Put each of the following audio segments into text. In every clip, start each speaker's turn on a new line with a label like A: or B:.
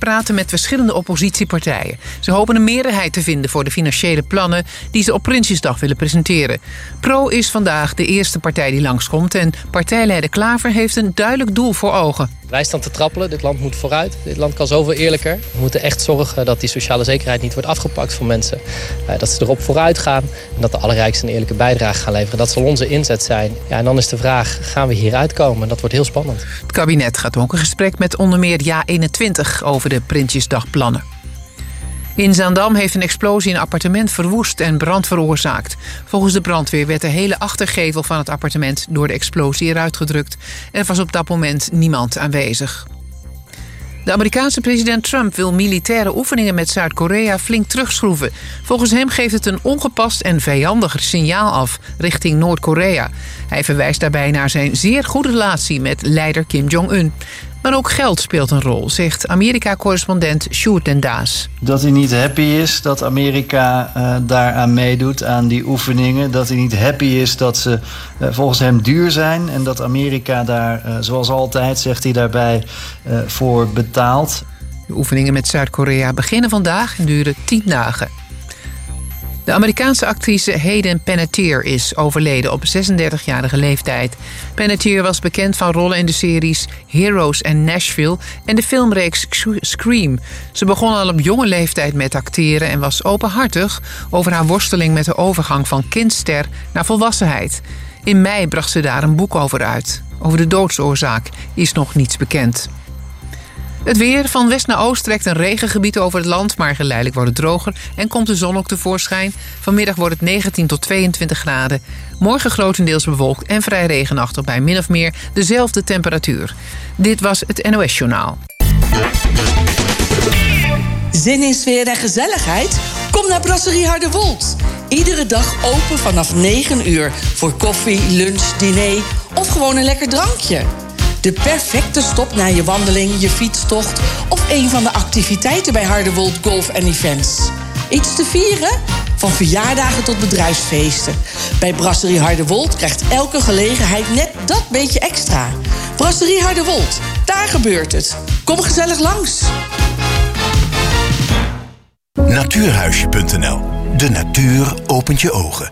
A: praten met verschillende oppositiepartijen. Ze hopen een meerderheid te vinden voor de financiële plannen die ze op Prinsjesdag willen presenteren. Pro is vandaag de eerste partij die langskomt en partijleider Klaver heeft een duidelijk doel voor ogen.
B: Wij staan te trappelen, dit land moet vooruit. Dit land kan zoveel eerlijker. We moeten echt zorgen dat die sociale zekerheid niet wordt afgepakt van mensen. Dat ze erop vooruit gaan en dat de allerrijksten een eerlijke bijdrage gaan leveren. Dat zal onze inzet zijn. Ja, en dan is de vraag, gaan we hieruit komen? Dat wordt heel spannend.
A: Het kabinet gaat ook een gesprek met onder meer JA21 over de Prinsjesdagplannen. In Zaandam heeft een explosie een appartement verwoest en brand veroorzaakt. Volgens de brandweer werd de hele achtergevel van het appartement door de explosie eruit gedrukt. Er was op dat moment niemand aanwezig. De Amerikaanse president Trump wil militaire oefeningen met Zuid-Korea flink terugschroeven. Volgens hem geeft het een ongepast en vijandig signaal af richting Noord-Korea. Hij verwijst daarbij naar zijn zeer goede relatie met leider Kim Jong-un. Maar ook geld speelt een rol, zegt Amerika-correspondent Sjoerd den Daas.
C: Dat hij niet happy is dat Amerika daaraan meedoet, aan die oefeningen. Dat hij niet happy is dat ze volgens hem duur zijn. En dat Amerika daar, zoals altijd, zegt hij daarbij, voor betaalt.
A: De oefeningen met Zuid-Korea beginnen vandaag en duren 10 dagen. De Amerikaanse actrice Hayden Panettiere is overleden op 36-jarige leeftijd. Panettiere was bekend van rollen in de series Heroes en Nashville en de filmreeks Scream. Ze begon al op jonge leeftijd met acteren en was openhartig over haar worsteling met de overgang van kindster naar volwassenheid. In mei bracht ze daar een boek over uit. Over de doodsoorzaak is nog niets bekend. Het weer. Van west naar oost trekt een regengebied over het land, maar geleidelijk wordt het droger en komt de zon ook tevoorschijn. Vanmiddag wordt het 19 tot 22 graden. Morgen grotendeels bewolkt en vrij regenachtig bij min of meer dezelfde temperatuur. Dit was het NOS Journaal.
D: Zin in sfeer en gezelligheid? Kom naar Brasserie Harderwold. Iedere dag open vanaf 9 uur voor koffie, lunch, diner of gewoon een lekker drankje. De perfecte stop na je wandeling, je fietstocht of een van de activiteiten bij Harderwold Golf en Events. Iets te vieren? Van verjaardagen tot bedrijfsfeesten. Bij Brasserie Harderwold krijgt elke gelegenheid net dat beetje extra. Brasserie Harderwold, daar gebeurt het. Kom gezellig langs.
E: Natuurhuisje.nl. De natuur opent je ogen.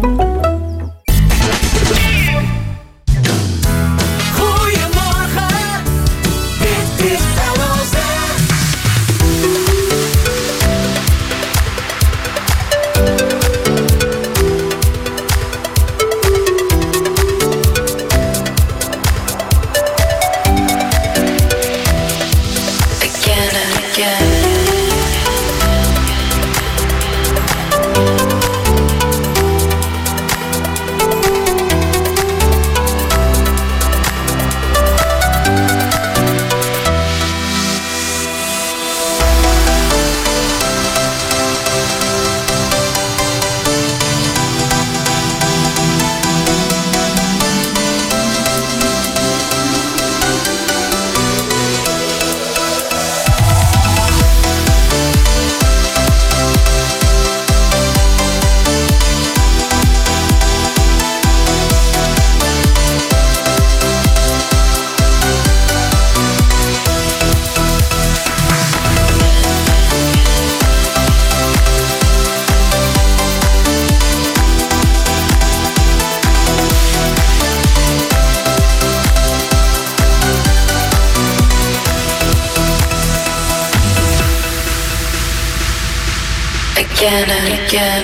F: Again and again.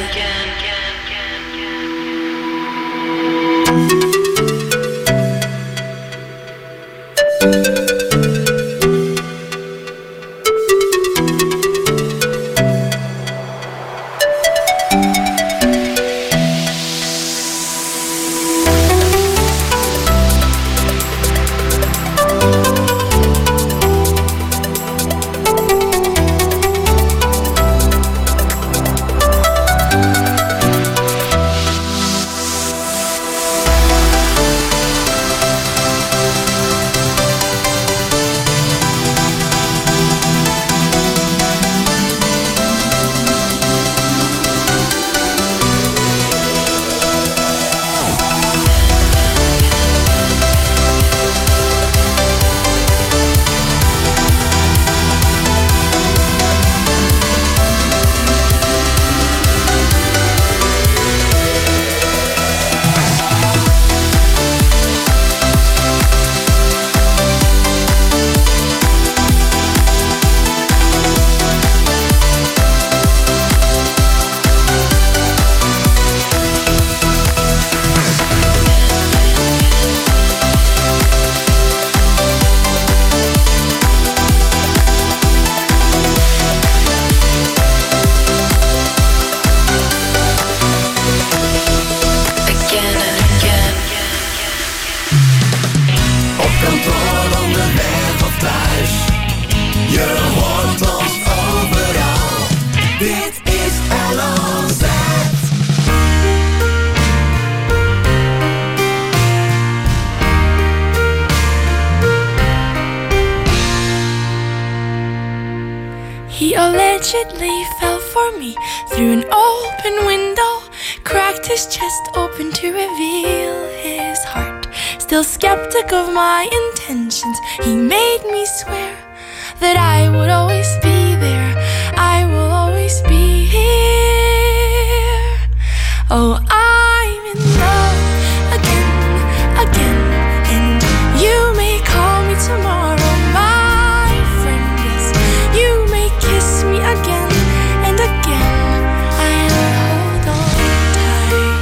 G: He allegedly fell for me through an open window, cracked his chest open to reveal his heart. Still skeptic of my intentions, he made me swear that I would always be there, I will always be here. Oh, I'm in love again, again, and you may call me tomorrow, my friend, yes, you may kiss me again and again, I'll hold on tight.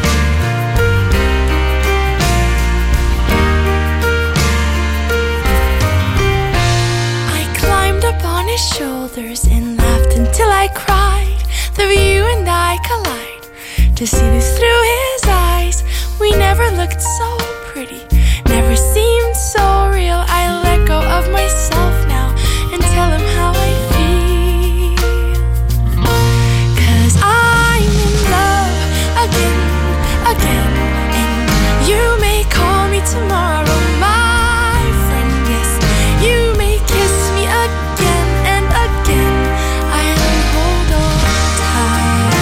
G: I climbed up on his shoulders and laughed until I cried. The view and I collide, to see this through his eyes. We never looked so pretty, never seemed so real. I let go of myself now and tell him how I feel. 'Cause I'm in love again, again, and you may call me tomorrow, my friend, yes, you may kiss me again and again, I'll hold on tight.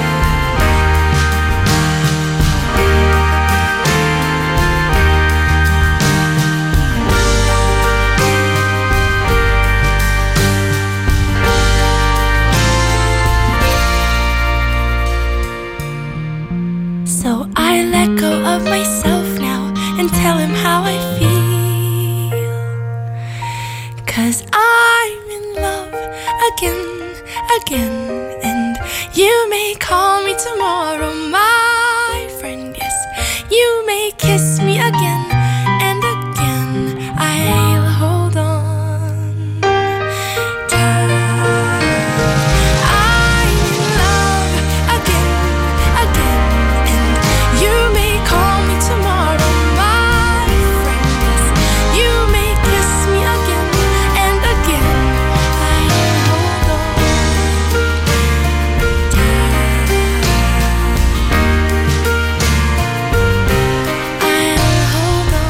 G: So I let go of myself now and tell him how I feel. 'Cause I'm in love again, again, and you may call me tomorrow, my friend, yes, you may kiss me again and again, I'll hold on tight. I'm in love again, again, and you may call me tomorrow, my friend, yes, you may kiss me again and again, I'll hold on tight. I'll hold on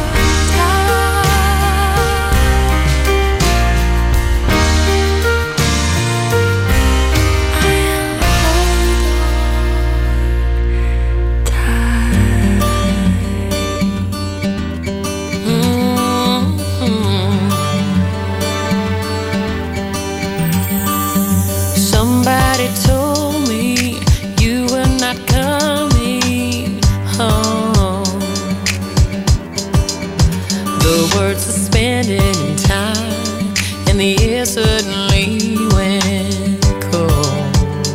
H: Somebody told me you were not coming home. The words suspended in time, and the air suddenly went cold.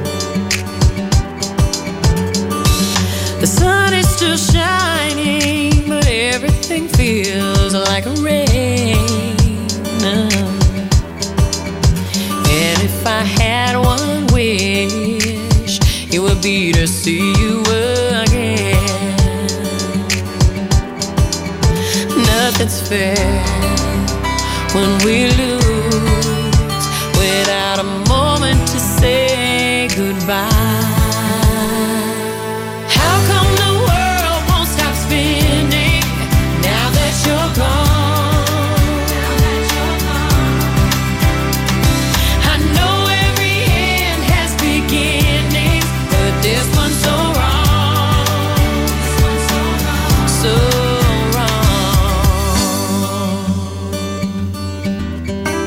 H: The sun is still shining, but everything feels like rain now. And if I had one wish, it would be to see you again. Nothing's fair when we lose without a moment to say goodbye. How come the world won't stop spinning now that you're gone? I know every end has beginnings, but this one's so wrong, so wrong.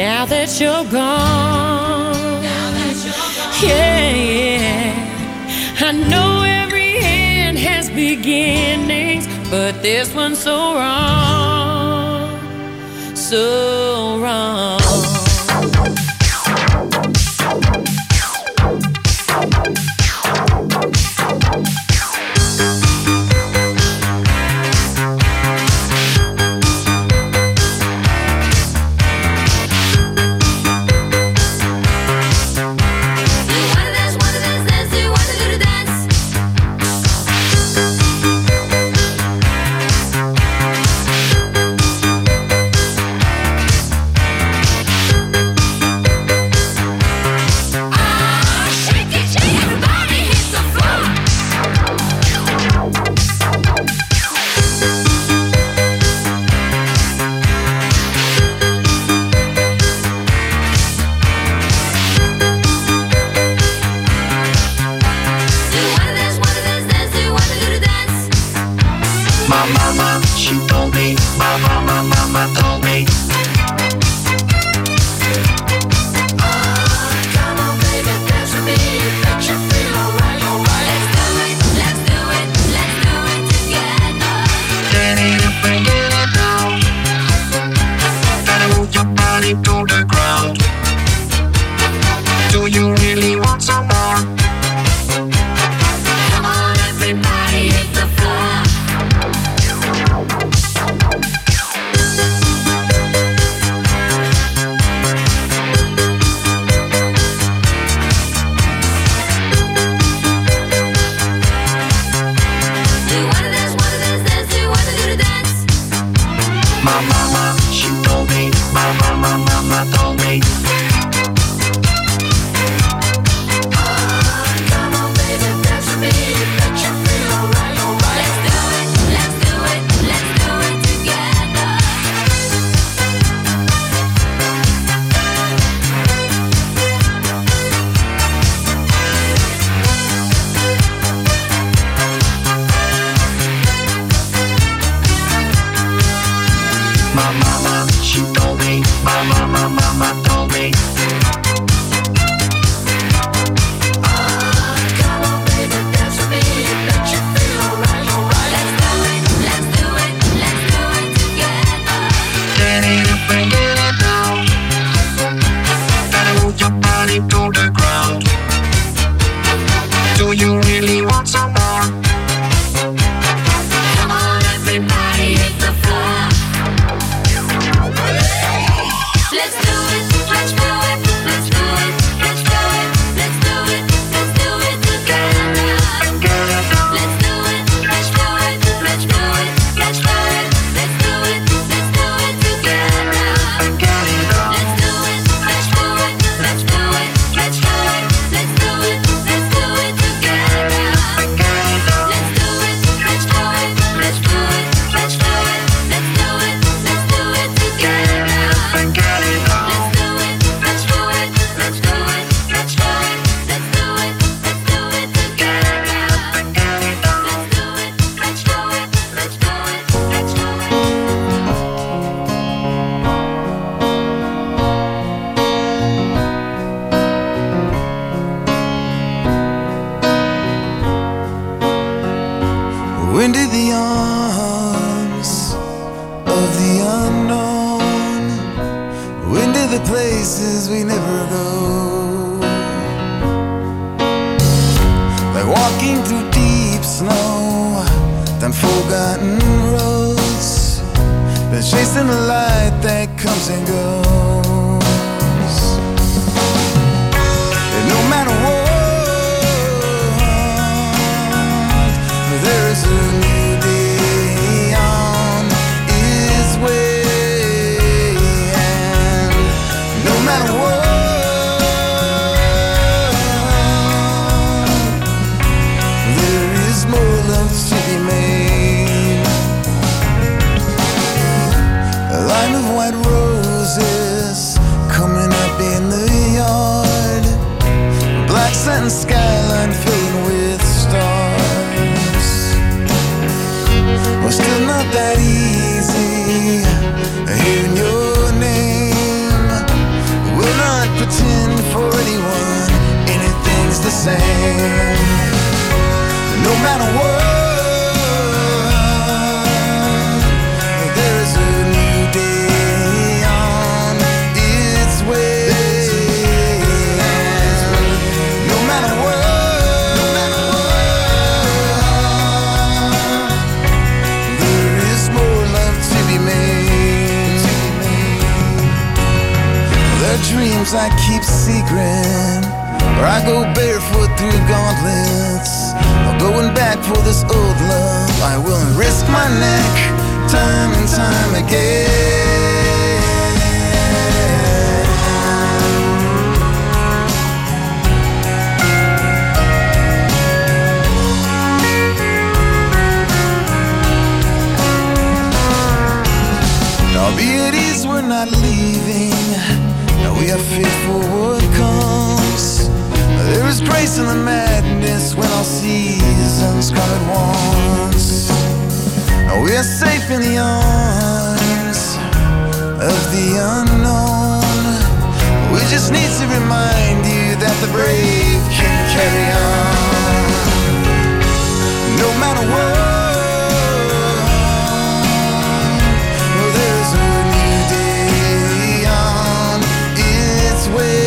H: now that you're gone. Yeah, I know every end has beginnings, but this one's so wrong, so wrong.
I: that easy. Hearing your name matter what, there is a new day on its way. No matter what, there is more love to be made. The dreams I keep secret, or I go barefoot through gauntlets, or going back for this old love. I will risk my neck time and time again. Albeit ease, we're not leaving. Now we are fit for what comes. There is grace in the madness when all seasons come at once. Now we are safe in the arms of the unknown. We just need to remind you that the brave can carry on. No matter what, there's a new day on its way.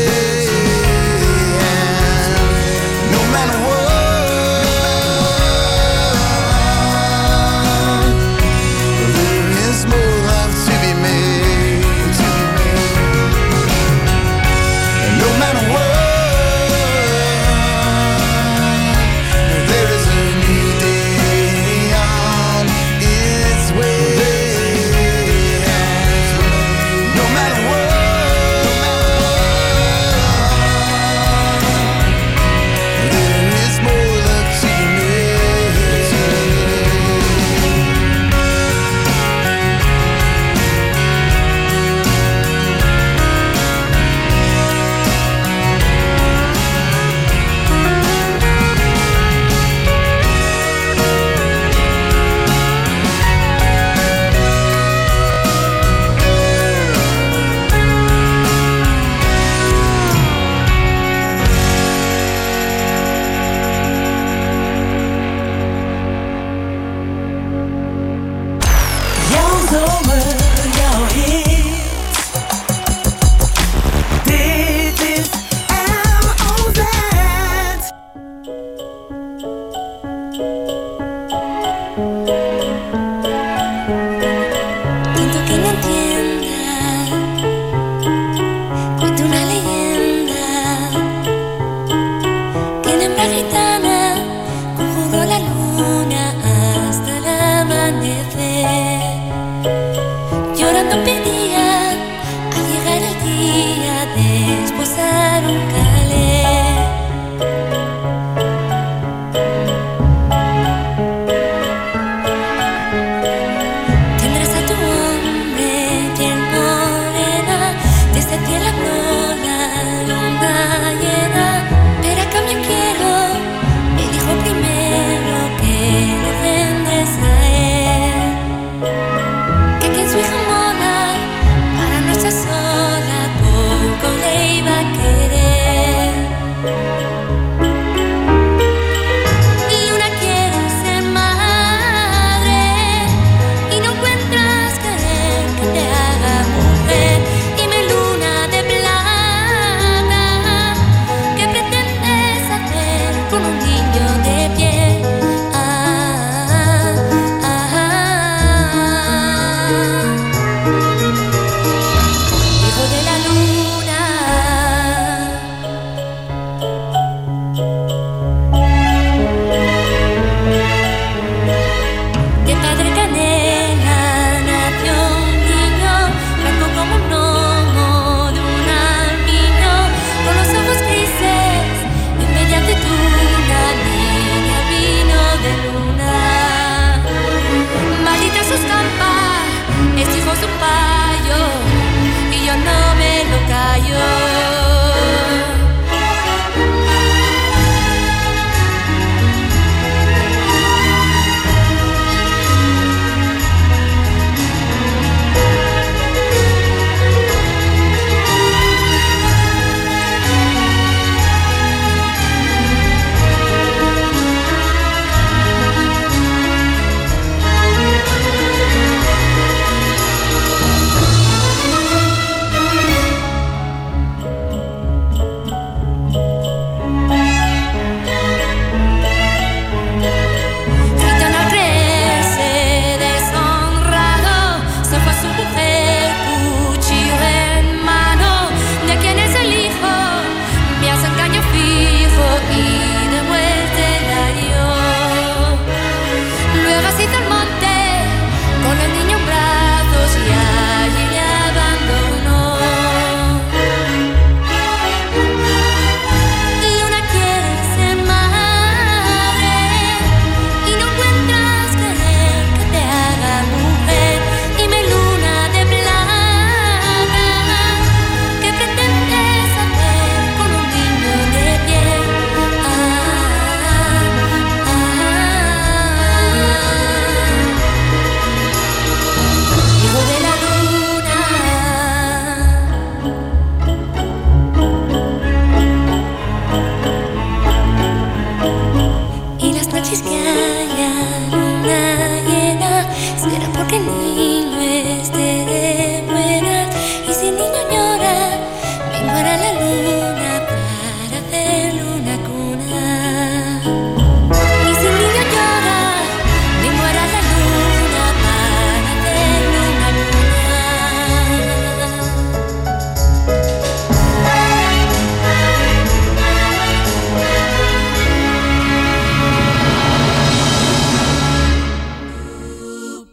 G: Primero que le vendrás a él.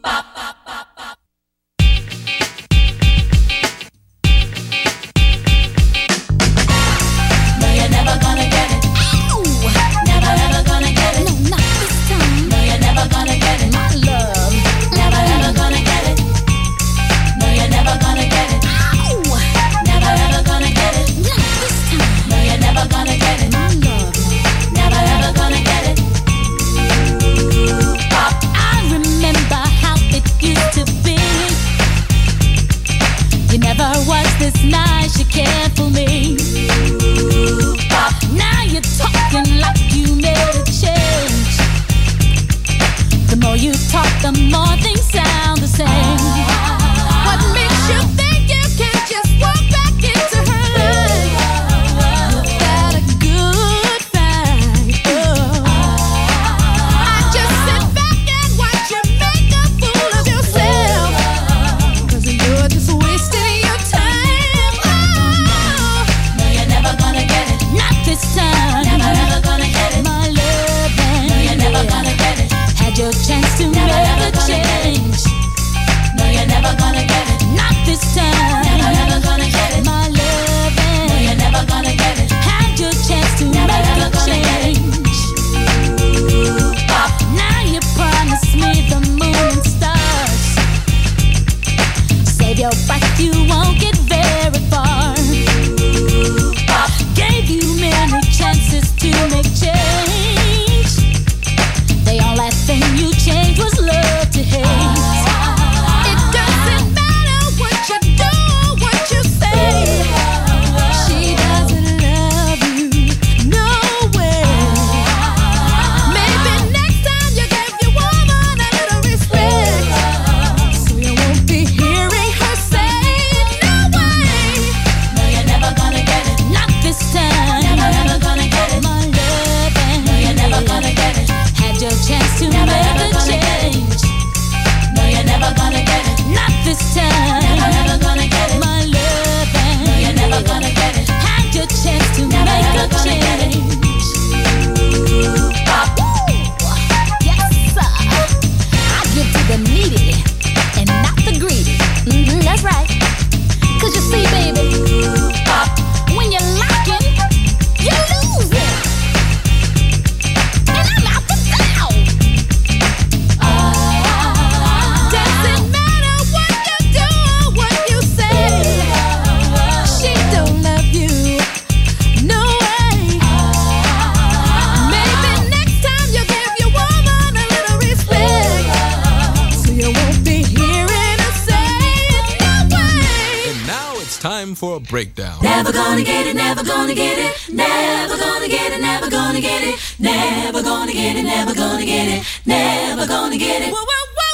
J: For a breakdown.
K: Never gonna get it, never gonna get it, never gonna get it, never gonna get it, never gonna get it, never gonna get it, never gonna get it.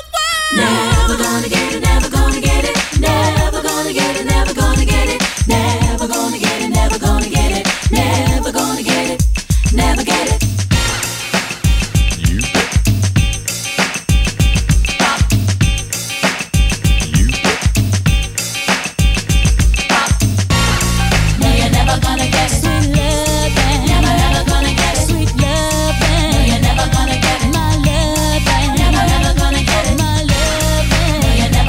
K: Never gonna get it, never gonna get it, never gonna get it, never gonna get it, never gonna get it, never gonna get it, never gonna get it, never get it.
J: You bet.
K: Never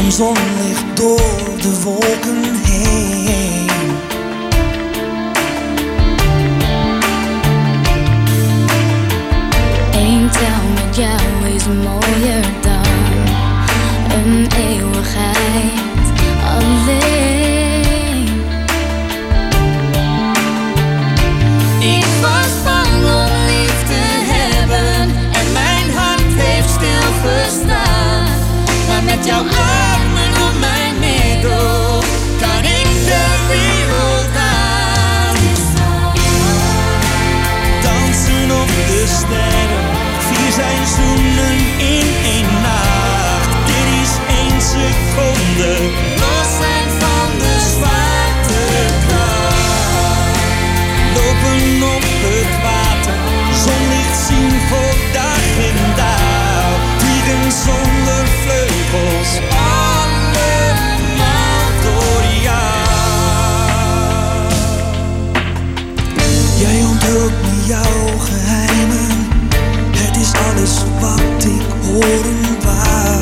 I: van zonlicht door de wolken heen.
L: Eén tel met jou is mooier dan een eeuwigheid alleen.
I: Ik was bang om lief te hebben en mijn hart heeft stilgestaan. Maar met jouw armen om mijn middel kan ik de wereld aan. Dansen op de sterren, 4 seizoenen in 1 nacht. Dit is 1 seconde, los zijn van de zwaartekracht. Lopen op het water, zonlicht zien voor dag en dauw. Vliegen zonder vleugels, allemaal door jou. Jij onthult me jouw geheimen, het is alles wat ik horen wou.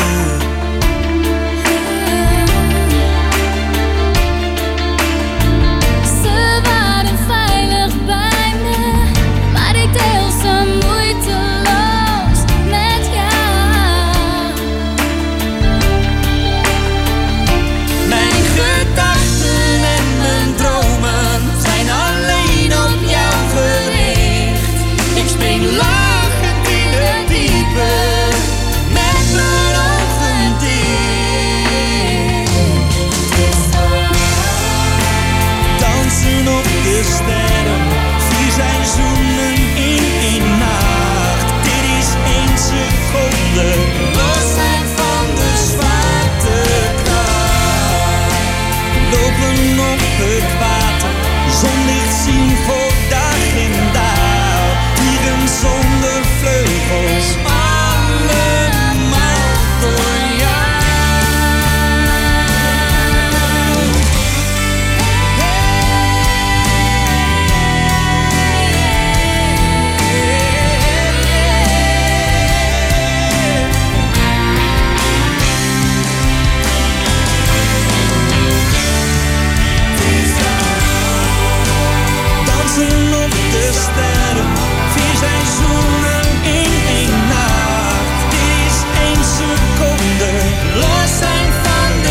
L: Ze waren veilig bij me, maar ik deel ze moeiteloos met jou.
I: Mijn gedachten en mijn dromen zijn alleen op jou gericht. Ik spring lachend in het diepe, met mijn ogen dicht. Dansen op de sterren, 4 seizoenen in 1 nacht. Dit is 1 seconde, los zijn van de zwaartekracht. Lopen op het water, zonlicht zien voor dag en dauw. Vliegen zonder vleugels, allemaal door jou. Dansen op de sterren, 4 seizoenen in 1 nacht. Dit is 1 seconde, los zijn van de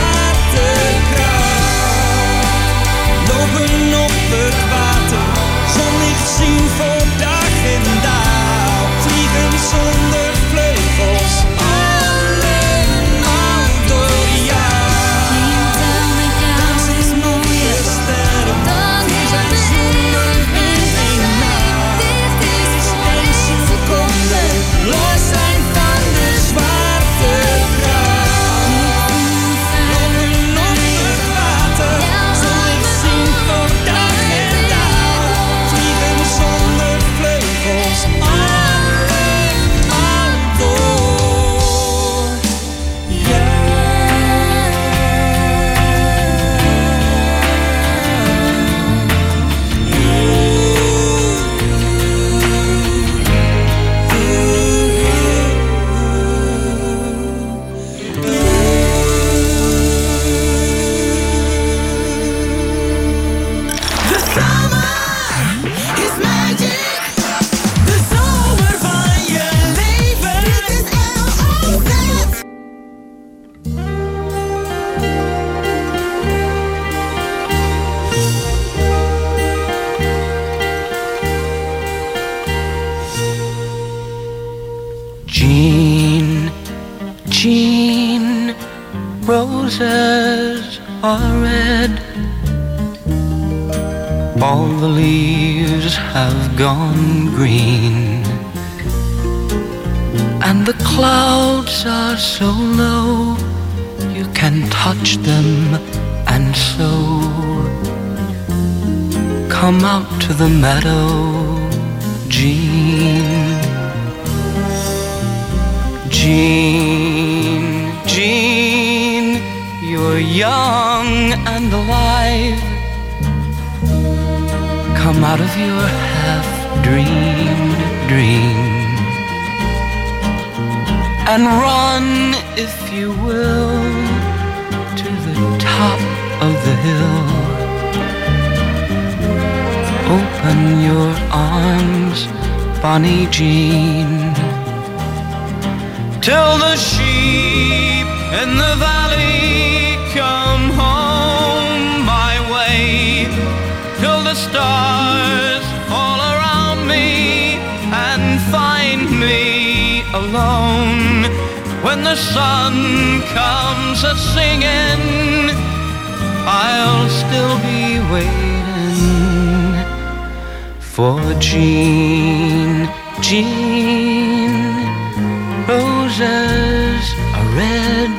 I: zwaartekracht. Lopen op het water, zonlicht zien voor dag en dauw. Vliegen zonder vleugels, allemaal door jou. Dansen op de sterren, 4 seizoenen in 1 nacht. Dit is 1 seconde, los zijn van de zwaartekracht. Lopen op het water, zonlicht zien voor dag en dauw. Vliegen zonder vleugels, allemaal door jou. The summer is magic. De zomer van je leven. Dit is LOZ.
M: Jean, Jean, roses are red. All the leaves have gone green, and the clouds are so low you can touch them, and so come out to the meadow, Jean. Jean, Jean, you're young and alive. Come out of your half-dreamed dream. and run, if you will, to the top of the hill. Open your arms, Bonnie Jean, till the sheep in the valley come home my way, till the stars fall around me and find me alone. When the sun comes a-singing, I'll still be waiting for Jean. Jean, roses are red,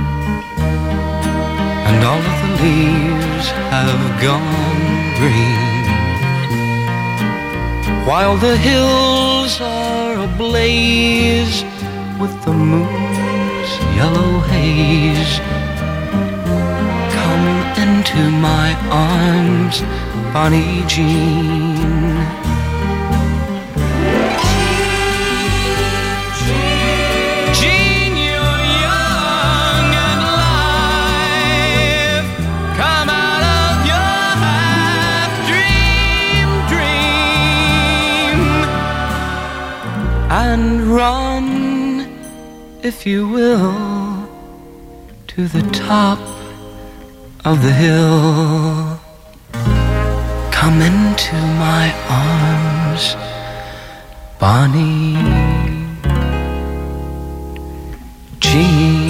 M: and all of the leaves have gone green, while the hills are ablaze with the moon's yellow haze. Come into my arms, Bonnie Jean. Jean, you're young and alive. Come out of your half-dream dream and run, if you will, to the top of the hill. Come into my arms, Bonnie Jean.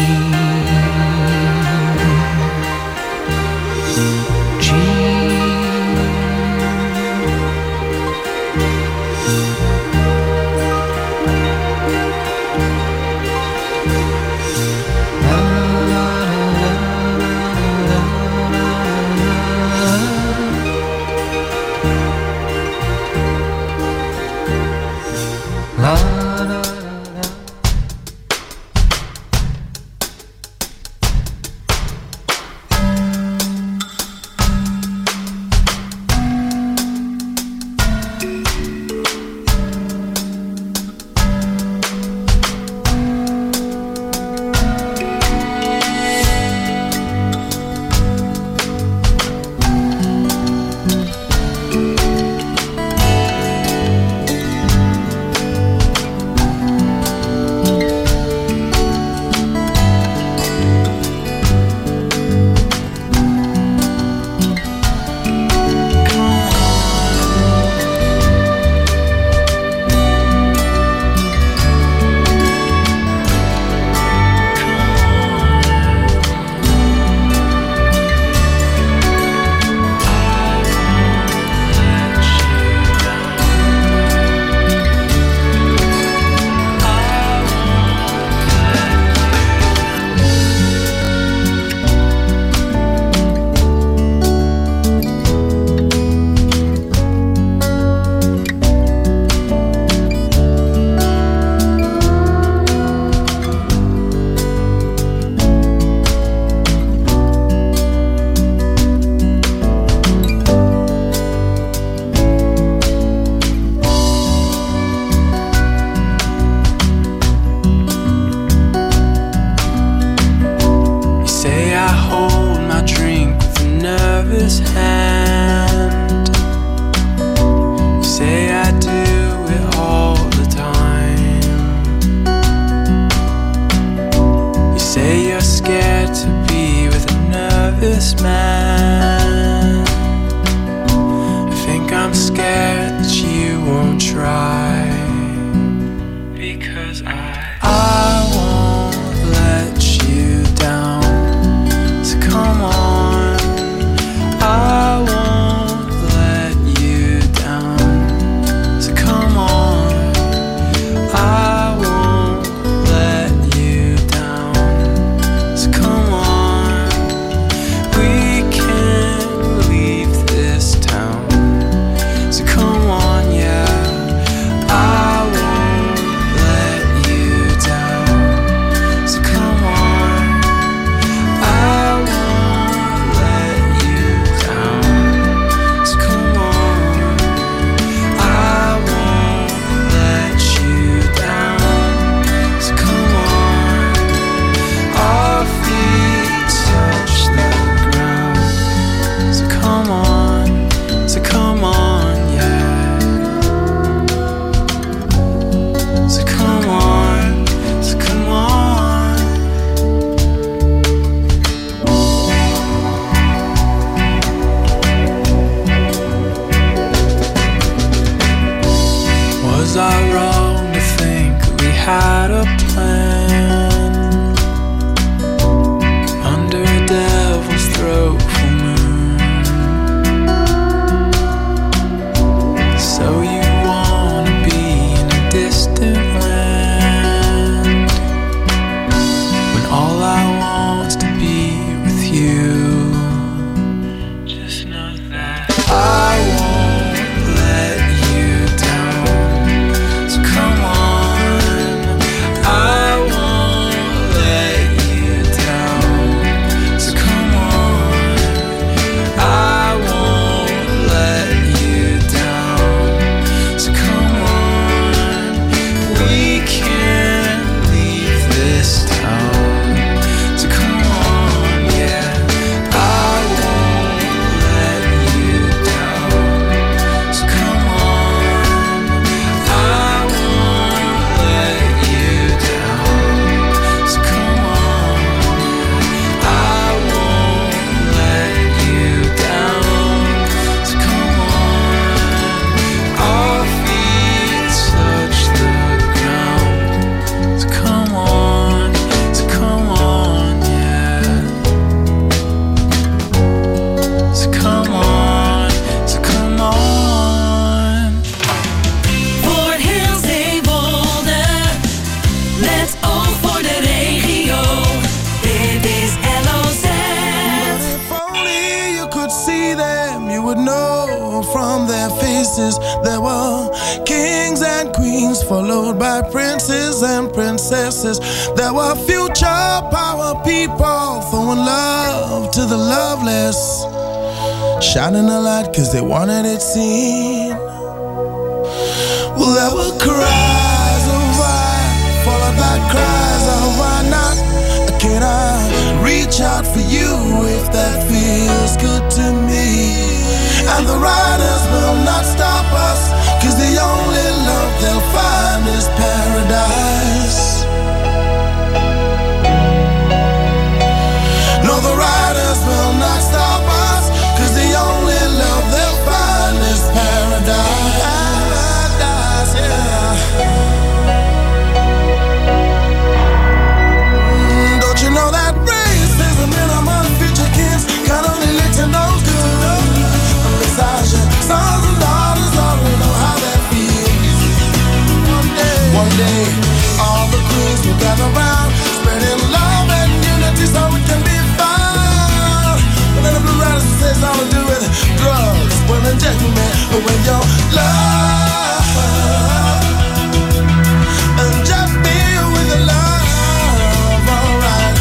I: We All I want's to be with you. Just know that I won't let you down. So come on, I won't let you down. So come on, I won't let you down. So come on, we can't leave this town. So come on, yeah, I won't let you down. So come on, I won't let you down. So come on, I won't let you down. So come on, our feet touch the ground. So come on, yeah. So come on,
K: Fort Hills Zeewolde, met oog voor de regio. Dit is LOZ.
I: If only you could see them, you would know from their faces there were kings and queens, followed by princes and princesses. There were future power people throwing love to the loveless, shining a light cause they wanted it seen. Well, there were cries of why, followed by cries of why not. Can I reach out for you if that feels good to me? And the riders will not stop us, cause the only love they'll find is paradise. No, the riders will not stop us, cause the only love they'll find is paradise. Paradise, yeah. Don't you know that racism in among future kids can only lead to no good? Besides your sons and daughters already know how that feels. One day, all the queens will gather round, spreading love and unity so it can be found. But then the blue riders says all to do with drugs, women, gentlemen, with your love. And just be with the love, alright.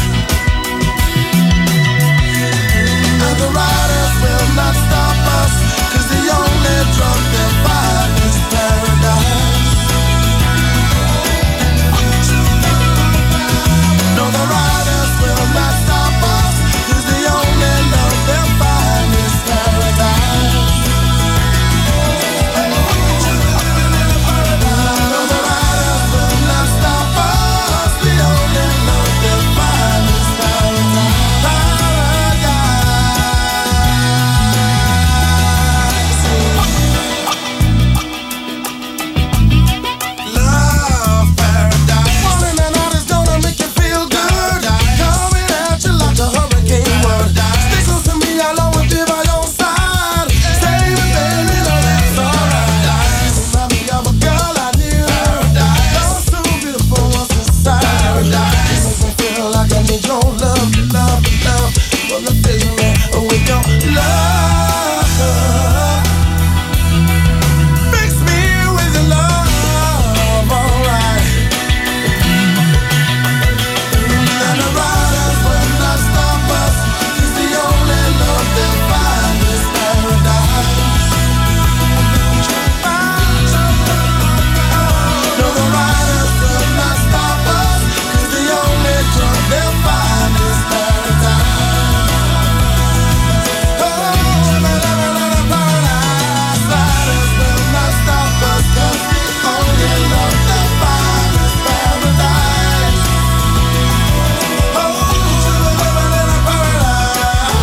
I: And the riders will not stop us, cause the only drug they'll find is paradise. No, the riders will not stop us, cause the only love they'll find is paradise. No, the riders will not stop us, the only love they'll find is paradise. Love paradise. Wanting an artist gonna make you feel good. Coming at you like a hurricane word. Stay close to me, I'll always be by your side. Stay with baby, no, that's alright. Remind me of a girl I knew. You're so beautiful once inside. Makes me feel like I need your love, love, love. Wanna fill me with your love. Fix me with your love, alright. And the riders will not stop us, cause the only love they'll find is paradise. No, the riders will not stop us, cause the only drug they'll find is paradise. Oh, paradise. Riders will not stop us, cause the only love they'll find is paradise. Oh, paradise.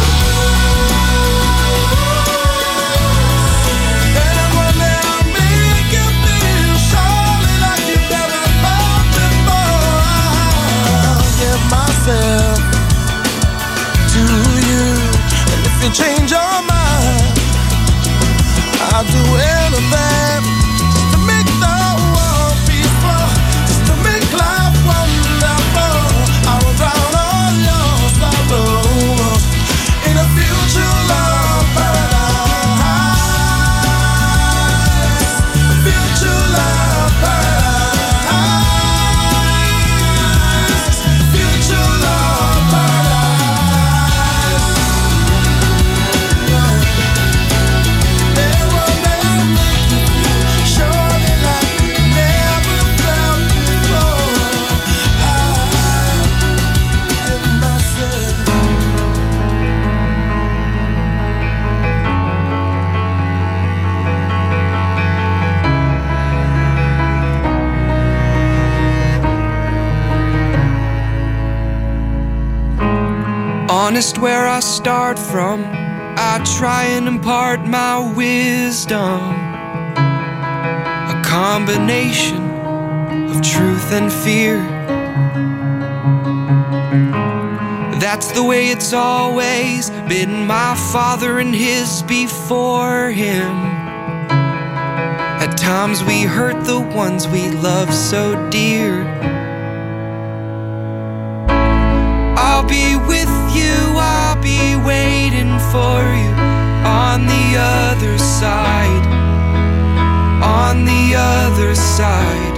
I: And one day I'll make you feel surely like you've never felt before. I'll give myself to you, and if you change your mind, I'll do anything just to make the world peaceful, just to make life wonderful. I will drown
N: Honest where I start from, I try and impart my wisdom. A combination of truth and fear. That's the way it's always been, my father and his before him. At times we hurt the ones we love so dear. I'll be with you, I'll be waiting for you on the other side, on the other side.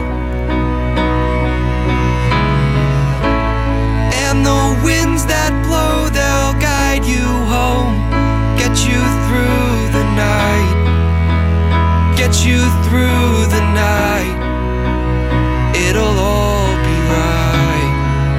N: And the winds that blow, they'll guide you home, get you through the night, get you through the night. It'll all be right.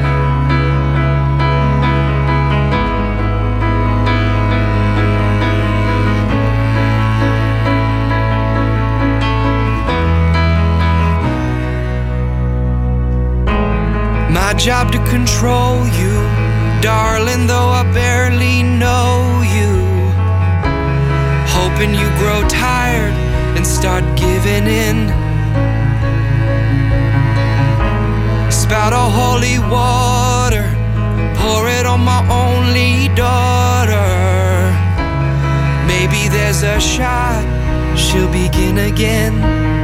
N: My job to control you, darling, though I barely know you. Hoping you grow tired and start giving in. Spout a holy water, pour it on my only daughter. Maybe there's a shot she'll begin again.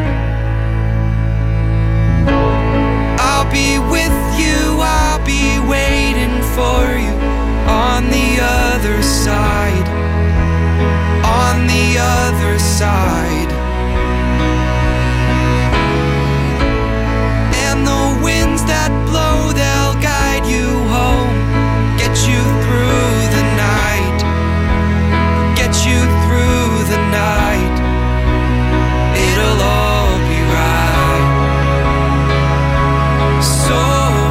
N: I'll be with you, I'll be waiting for you on the other side, on the other side. And the winds that blow, they'll guide you home, get you through the night, get you through the night. It'll all be right. So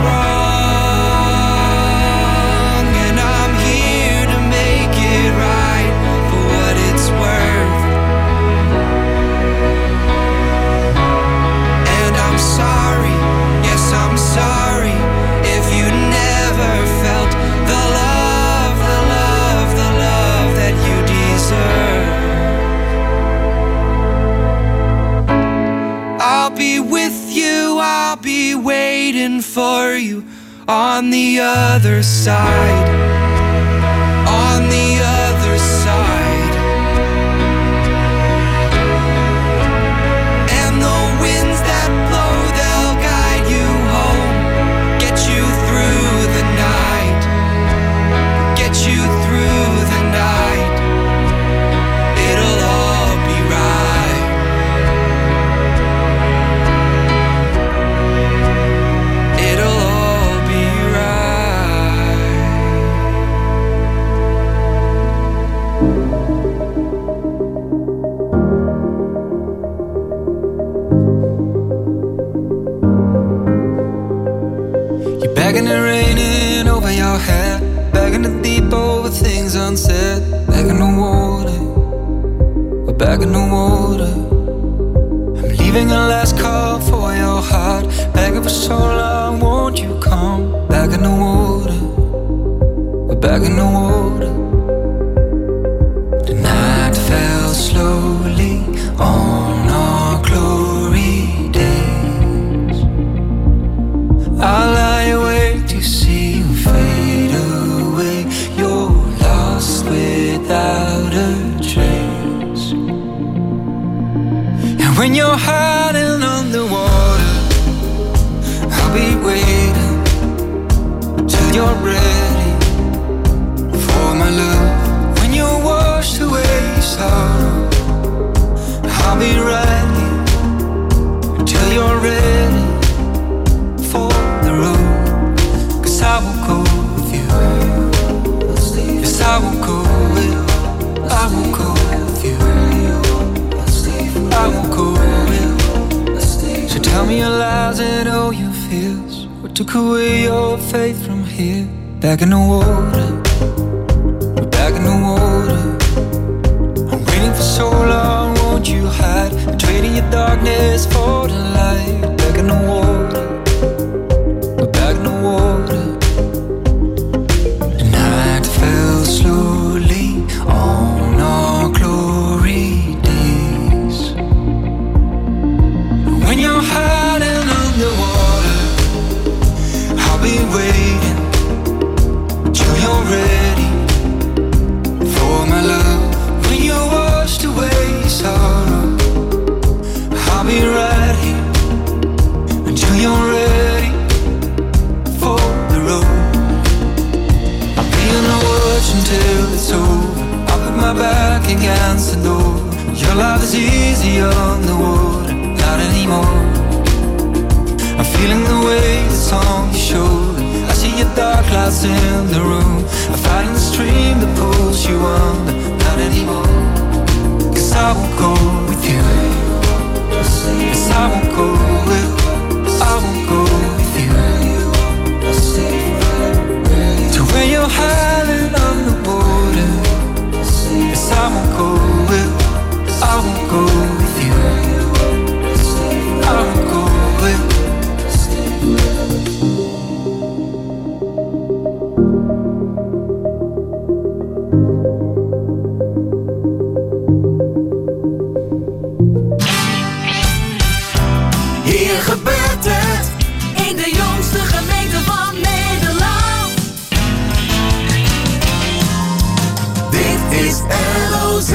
N: waiting for you on the other side, on the other side. And the winds that blow, they'll guide you home, get you through the night, get you through the night. It'll all be right. It'll all be right.
O: You're begging and raining over your head, begging to deep over things unsaid, begging the water, we're begging the water. I'm leaving a last call for your heart, begging for so long, won't you come? Begging the water, we're begging the water. The night fell slowly on our glory days. I lie awake to see you fade away. You're lost without a trace. And when you're hiding underwater, I'll be waiting till you're ready for my love. When you're washed away sorrow, I'll be right here till you're ready for the road. 'Cause I will go with you. Yes, I will go with you. I will go with you. I will go with you. So tell me your lies and all your fears. What took away your faith from here? Back in the water, we're back in the water. I'm waiting for so long, won't you hide? I'm trading your darkness for the light. Back in the water, we're back in the water. The night till it's over. I'll put my back against the door. Your love is easy on the water, not anymore. I'm feeling the weight that's on your shoulder. I see your dark clouds in the room. I'm fighting the stream that pulls you under, not anymore. 'Cause I won't go with you. 'Cause I won't go with, I won't go with you. To where you're howling on the border. 'Cause I won't go with, I won't go with you. I won't go with.
K: Hier gebeurt het in de jongste gemeente van Nederland. Dit is LOZ.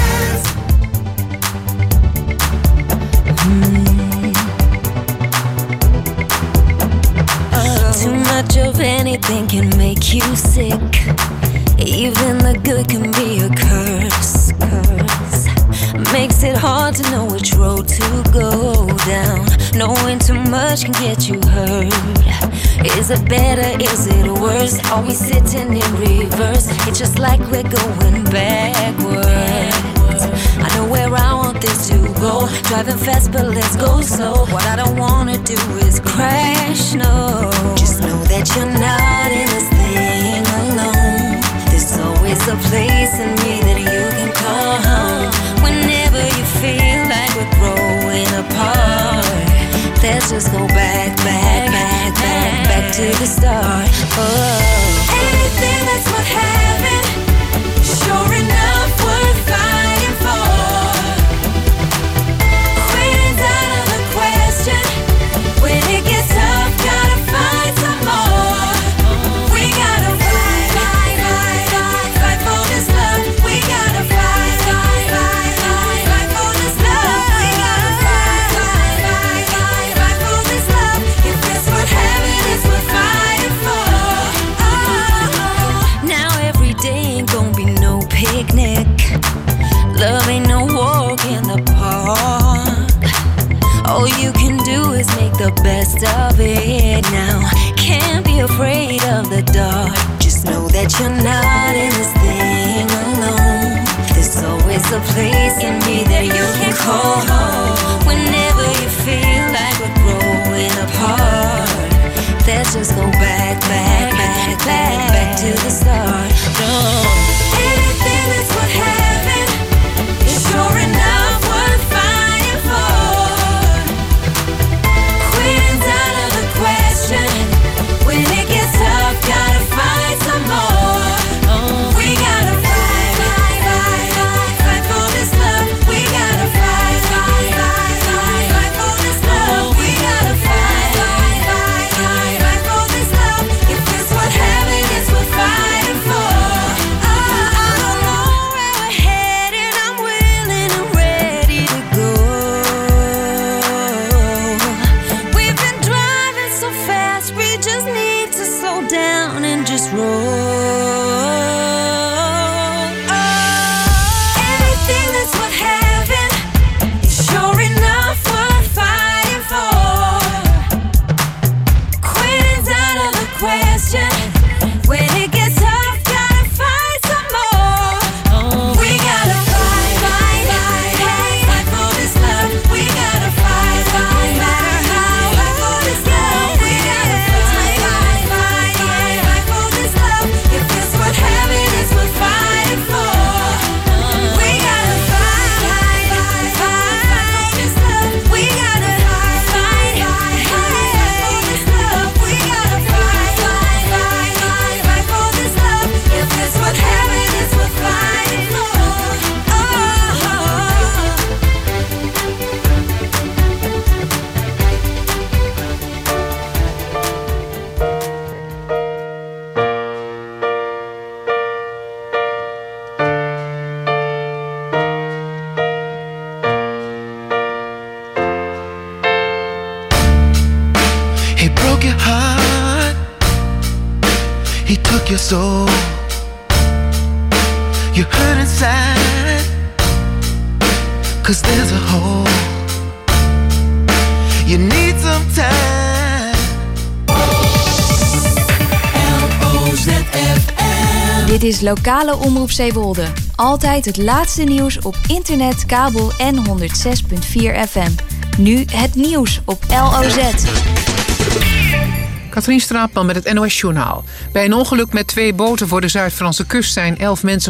L: Too much of anything can make you sick. Even the good can be a curse. Makes it hard to know which road to go down. Knowing too much can get you hurt. Is it better, is it worse? Are we sitting in reverse? It's just like we're going backwards. I know where I want this to go. Driving fast but let's go slow. What I don't wanna do is crash, no. Just know that you're not in this thing alone. There's always a place in me that you can call home. Whenever you feel like we're growing apart, let's just go back to the start. Oh.
K: Anything that's worth having, sure enough worth fighting for. Quitting's out of the question. When it gets tough, gotta find some more. We gotta fight for this love. We gotta fight for this love. We gotta fight for this love. If it's worth having, it's worth fighting for.
L: Now every day ain't gonna be no picnic. Love ain't no walk in the park. All you can do is make the best of it now. Can't be afraid of the dark. Just know that you're not in this thing alone. There's always a place in me that you can call home. Whenever you feel like we're growing apart, let's just go back to the start. No.
K: Anything that's worth having is sure enough worth fighting for. Quitting's out of the question. When it gets tough, gotta find some more. We gotta fight for this love. We gotta fight for this love. We gotta fight for this love. If it's worth having, it's worth fighting for.
L: I don't know where we're headed. I'm willing and ready to go. We've been driving so fast, we just need to slow down and just roll.
K: Anything that's worth having is sure enough worth fighting for. Quitting's out of the question. When it gets tough, gotta fight some more. We gotta fight for this love. We gotta fight for this love. We gotta fight for this love. If it's worth having, it's worth fighting for. We gotta fight for this love. We gotta fight for this love. We gotta fight for this love. If it's worth having, it's worth fighting for.
I: He broke your heart. He took your soul. You hurt inside, 'cause there's a hole. You need some time.
P: LOZFM. Dit is lokale omroep Zeewolde. Altijd het laatste nieuws op internet, kabel en 106.4 FM. Nu het nieuws op LOZ.
A: Katrien Straatman met het NOS Journaal. Bij een ongeluk met 2 boten voor de Zuid-Franse kust zijn 11 mensen